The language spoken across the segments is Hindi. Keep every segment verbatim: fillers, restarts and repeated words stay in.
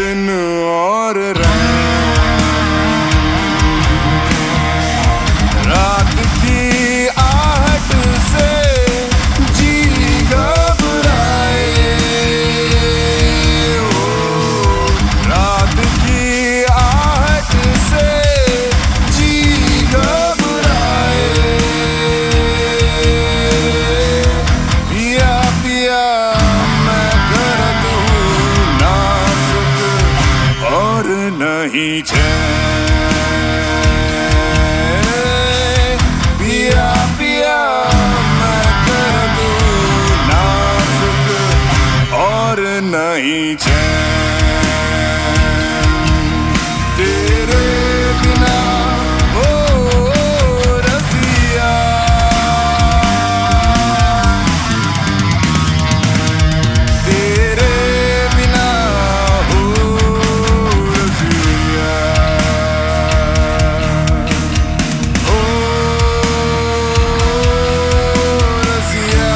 दिन और रात, रात की आहट से जी घबराए, ओ रात की आहट से जी घबराए। पिया पिया मैं करत हूँ नाजुक और नहीं चैन, पिया पिया मैं करत हूँ नाजुक और नहीं चैन। तेरे बिना ओ रसिया, तेरे बिना हो रसिया, ओ रसिया।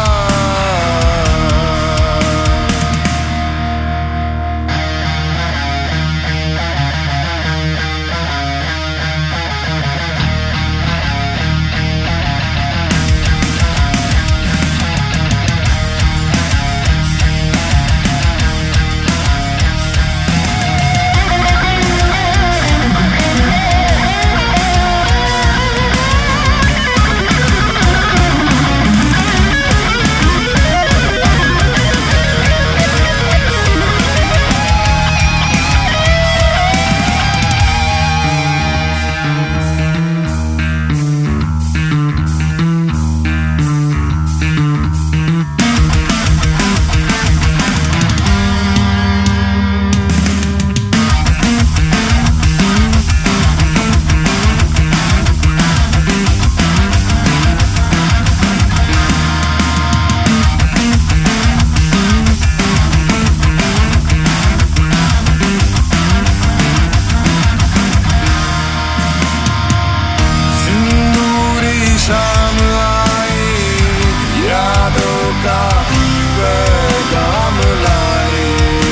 शाम आई यादों का पैगाम लाए,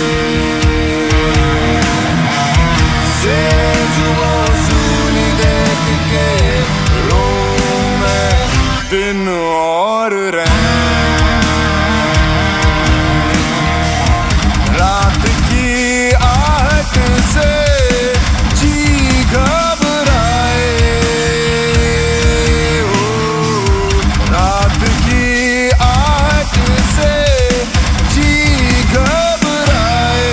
सेजुओ सूनी देख के रो मैं दिन और रैन, रात की आहट से जी घबराए, रात की आहट से जी घबराए।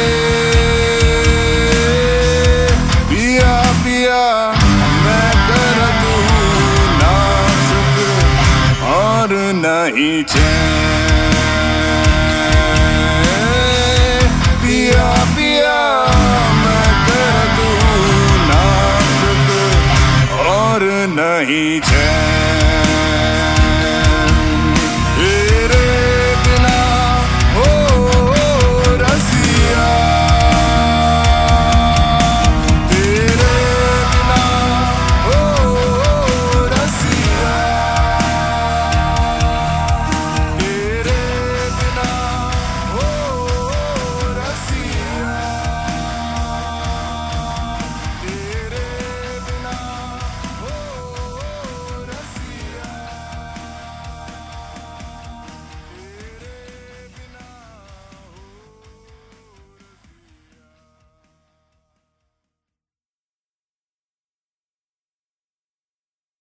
पिया पिया मैं करत हूँ नाजुक और नहीं चैन, पिया पिया मैं करत हूँ नाजुक और नहीं चैन।